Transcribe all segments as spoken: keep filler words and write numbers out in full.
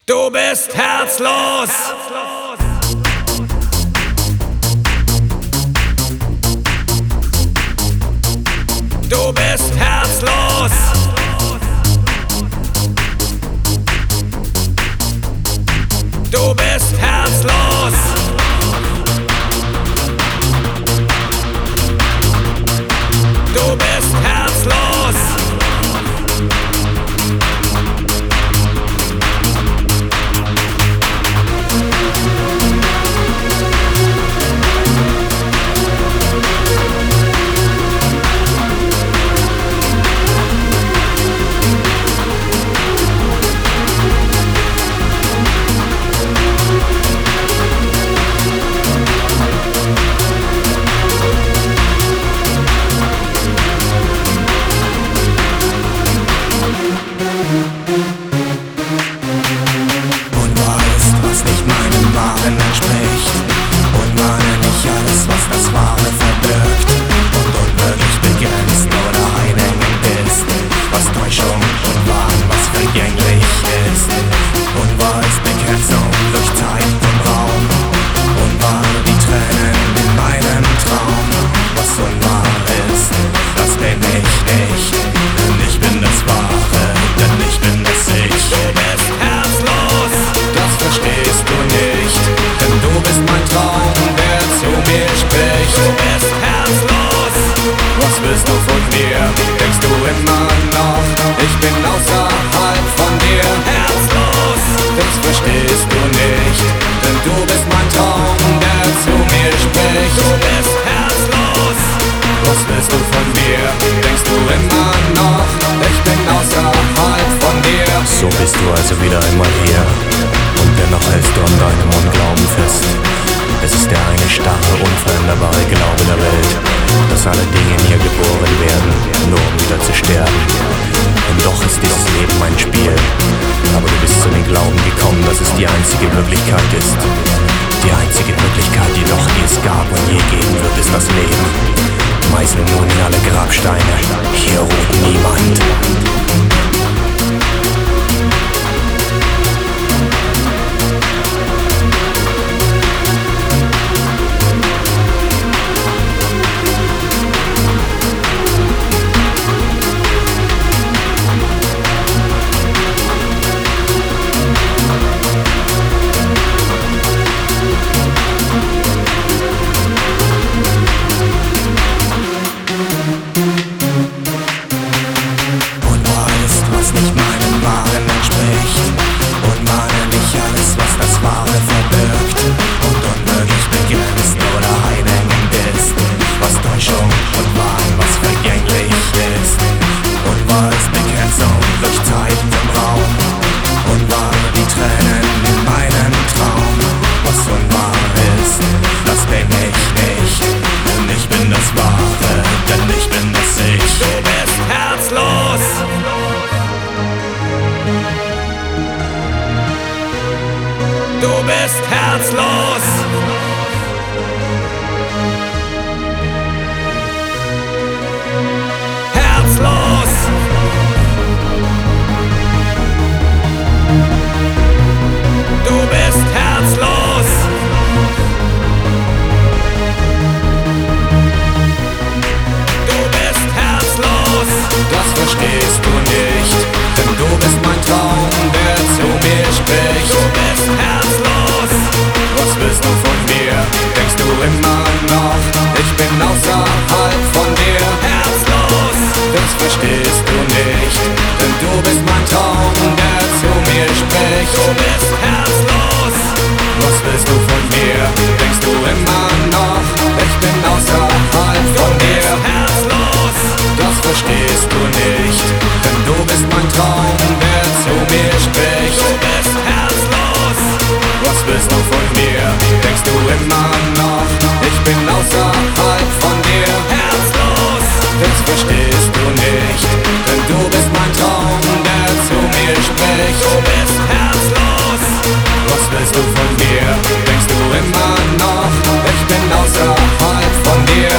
Du bist herzlos. Du bist herzlos. Du bist herzlos. Du bist herzlos. Entspricht und meine nicht alles, was das Wahre verbirgt und unmöglich begrenzt oder einengend ist, was Täuschung und Wahn, was vergänglich ist. Unwahr ist Begrenzung durch Zeit und Raum, unwahr die Tränen in meinem Traum. Was unwahr ist, das bin ich nicht, denn ich bin das Wahre, denn ich bin das Ich. Du bist herzlos. Das verstehst du nicht, denn du bist mein Traum, der zu mir spricht. Du bist herzlos. Was willst du von mir? Denkst du immer noch, ich bin außerhalb von dir? Herzlos. Das verstehst du nicht, denn du bist mein Traum, der zu mir spricht. Du bist herzlos. Was willst du von mir? Denkst du immer noch, ich bin außerhalb von dir? So bist du also wieder einmal hier, und dennoch hältst du an deinem Unglauben fest. Es ist der eine starre, unveränderbare Glaube der Welt, dass alle Dinge in ihr geboren werden, nur um wieder zu sterben. Und doch ist dieses Leben ein Spiel, aber du bist zu dem Glauben gekommen, dass es die einzige Wirklichkeit ist. Die einzige Wirklichkeit jedoch, die es gab und je geben wird, ist das Leben. Meißel nun in alle Grabsteine, hier ruht niemand. Nicht meinem Wahren entspricht und meine nicht alles, was das Wahre verbirgt und unmöglich begrenzt oder einengend ist, was Täuschung und Wahn, was vergänglich ist. Unwahr ist Begrenzung durch Zeit und Raum, unwahr die Tränen in meinem Traum. Was unwahr ist, das bin ich nicht, denn ich bin das Wahre, denn ich bin das Ich. Du bist herzlos. Du bist herzlos. Herzlos. Du bist herzlos. Du bist herzlos. Das verstehst du nicht, denn du bist mein Traum, der zu mir spricht. Du bist herzlos. Was willst du von mir? Denkst du immer noch, ich bin außerhalb von dir? Herzlos. Das verstehst du nicht, denn du bist mein Traum, der zu mir spricht. Du bist herzlos. Was willst du von mir? Denkst du immer noch, ich bin außerhalb von dir? Herzlos. Das verstehst du nicht, denn du bist mein Traum, der zu mir spricht. Du bist herzlos. Was willst du von mir? Denkst du immer noch, ich bin außerhalb von dir? Herzlos. Das verstehst du nicht, denn du bist mein Traum, der zu mir spricht. Du bist herzlos. Was willst du von mir? Denkst du immer noch, ich bin außerhalb von dir?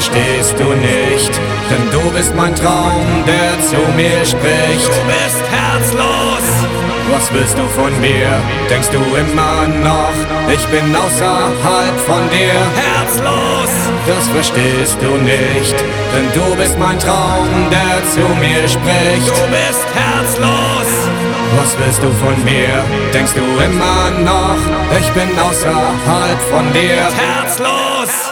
verstehst du nicht, denn du bist mein Traum, der zu mir spricht. Du bist herzlos. Was willst du von mir? Denkst du immer noch, ich bin außerhalb von dir? Herzlos. Das verstehst du nicht, denn du bist mein Traum, der zu mir spricht. Du bist herzlos. Was willst du von mir? Denkst du immer noch, ich bin außerhalb von dir? Herzlos.